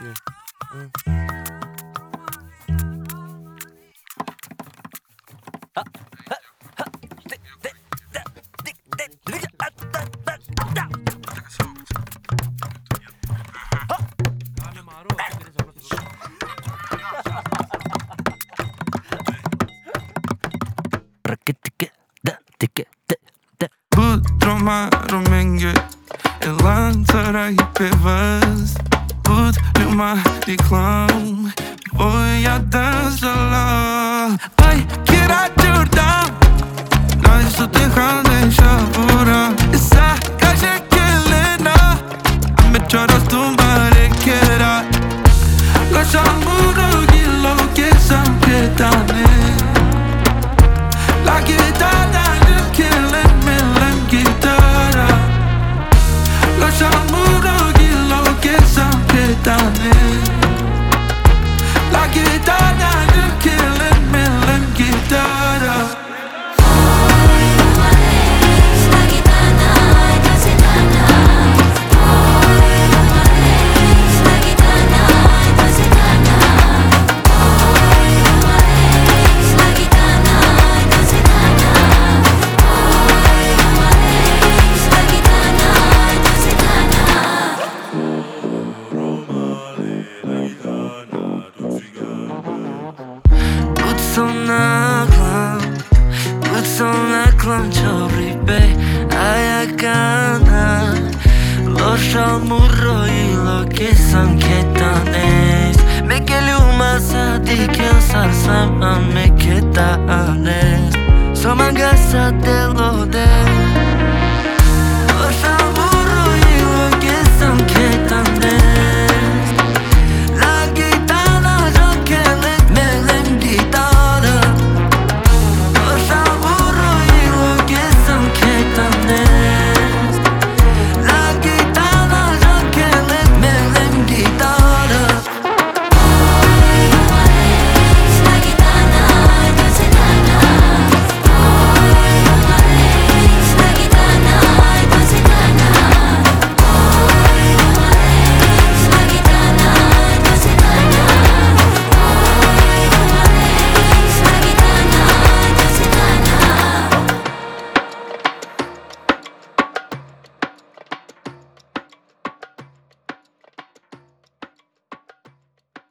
Buď je len ktorá hypeva Buď ľuma diklam Voja danzala Ay, kira Jordan Najso te khande shabura Isa kaje kelena Ame choras tumbare kera Lascia muro gillo che sampretane La chitarra nel killing me l'engitara Lascia muro gillo che sampretane La chitarra nel killing me l'engitara Naklam chori be ayakana Lo shalmuro y lo que son quetanes Me que luma sa di que salsa me quetanes Somagasa de lo de